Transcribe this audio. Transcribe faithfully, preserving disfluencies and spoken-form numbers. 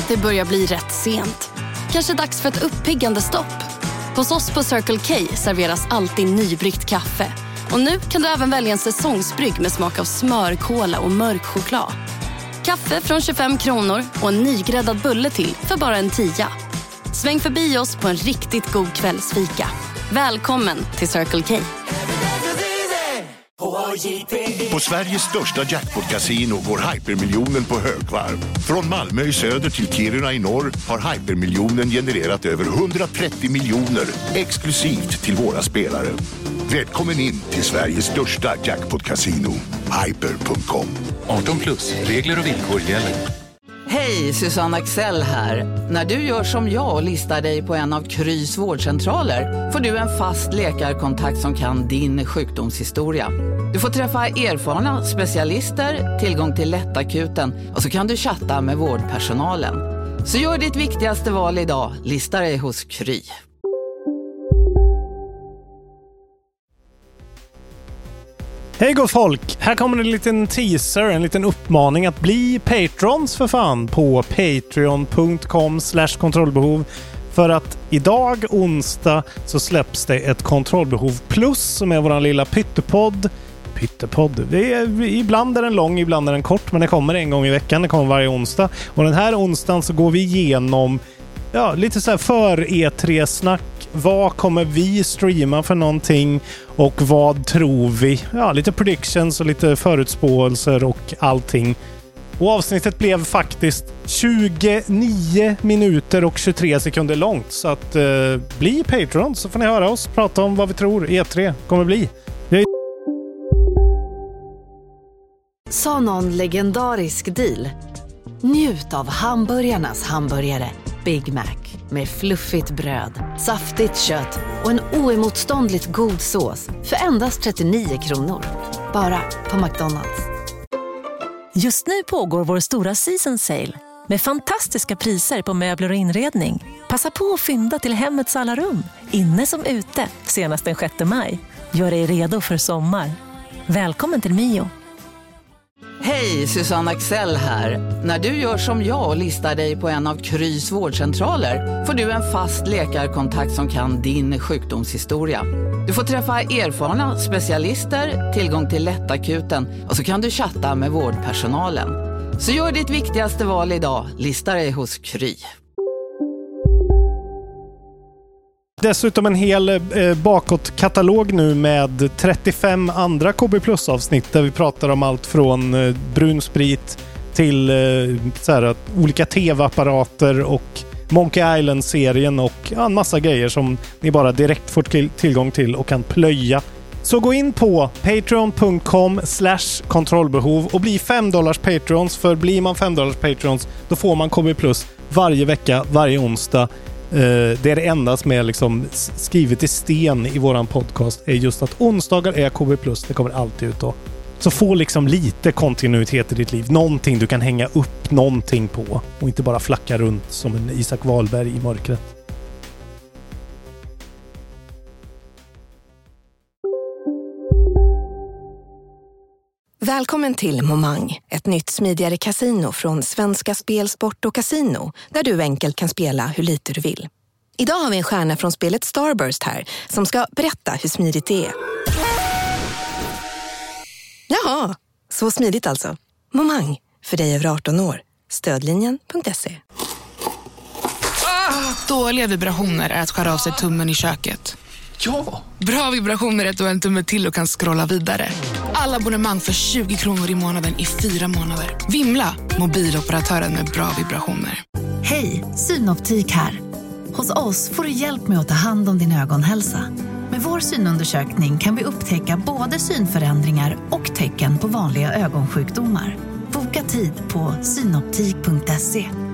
Det börjar bli rätt sent. Kanske dags för ett uppiggande stopp. Hos oss på Circle K serveras alltid nybryggt kaffe. Och nu kan du även välja en säsongsbrygg med smak av smör, kola och mörk choklad. Kaffe från tjugofem kronor och en nygräddad bulle till för bara en tia. Sväng förbi oss på en riktigt god kvällsfika. Välkommen till Circle K. På Sveriges största jackpot-casino går hypermiljonen på högvarv. Från Malmö i söder till Kiruna i norr har hypermiljonen genererat över hundratrettio miljoner exklusivt till våra spelare. Välkommen in till Sveriges största jackpot-casino, hyper punkt com. arton plus, regler och villkor gäller. Hej, Susanne Axel här. När du gör som jag och listar dig på en av Krys vårdcentraler får du en fast läkarkontakt som kan din sjukdomshistoria. Du får träffa erfarna specialister, tillgång till lättakuten och så kan du chatta med vårdpersonalen. Så gör ditt viktigaste val idag, lista dig hos Kry. Hej gott folk, här kommer en liten teaser, en liten uppmaning att bli patrons för fan på patreon punkt com slash kontrollbehov. För att idag, onsdag, så släpps det ett kontrollbehov plus som är våran lilla pyttepodd. Pyttepodd, det är, ibland är den lång, ibland är den kort, men det kommer en gång i veckan, det kommer varje onsdag. Och den här onsdagen så går vi igenom ja, lite så här för E tre-snack. Vad kommer vi streama för någonting och vad tror vi? Ja, lite predictions och lite förutspåelser och allting. Och avsnittet blev faktiskt tjugonio minuter och tjugotre sekunder långt. Så att eh, bli Patreon så får ni höra oss prata om vad vi tror E tre kommer bli. Jag... Sa någon legendarisk deal? Njut av hamburgarnas hamburgare Big Mac. Med fluffigt bröd, saftigt kött och en oemotståndligt god sås för endast trettionio kronor. Bara på McDonald's. Just nu pågår vår stora season sale med fantastiska priser på möbler och inredning. Passa på att fynda till hemmets alla rum, inne som ute, senast den sjätte maj. Gör dig redo för sommar. Välkommen till Mio. Hej, Susanne Axel här. När du gör som jag och listar dig på en av Krys vårdcentraler får du en fast läkarkontakt som kan din sjukdomshistoria. Du får träffa erfarna specialister, tillgång till lättakuten och så kan du chatta med vårdpersonalen. Så gör ditt viktigaste val idag, lista dig hos Kry. Dessutom en hel eh, bakåtkatalog nu med trettiofem andra K B Plus-avsnitt där vi pratar om allt från eh, brunsprit till eh, så här, olika tv-apparater och Monkey Island-serien och ja, en massa grejer som ni bara direkt får till- tillgång till och kan plöja. Så gå in på patreon punkt com slash kontrollbehov och bli fem dollars patrons, för blir man fem dollars patrons då får man K B Plus varje vecka, varje onsdag. Uh, det är det enda som är liksom skrivet i sten i våran podcast är just att onsdagar är K B plus. Det kommer alltid ut då. Så få liksom lite kontinuitet i ditt liv. Någonting du kan hänga upp någonting på och inte bara flacka runt som en Isak Wahlberg i mörkret. Välkommen till Momang, ett nytt smidigare kasino från Svenska Spel, Sport och Casino, där du enkelt kan spela hur lite du vill. Idag har vi en stjärna från spelet Starburst här som ska berätta hur smidigt det är. Jaha, så smidigt alltså. Momang, för dig över arton år. Stödlinjen punkt se. Ah, dåliga vibrationer är att skära av sig tummen i köket. Ja! Bra vibrationer är att du har en tumme till och kan scrolla vidare. Alla abonnemang för tjugo kronor i månaden i fyra månader. Vimla, mobiloperatören med bra vibrationer. Hej, Synoptik här. Hos oss får du hjälp med att ta hand om din ögonhälsa. Med vår synundersökning kan vi upptäcka både synförändringar och tecken på vanliga ögonsjukdomar. Boka tid på synoptik punkt se.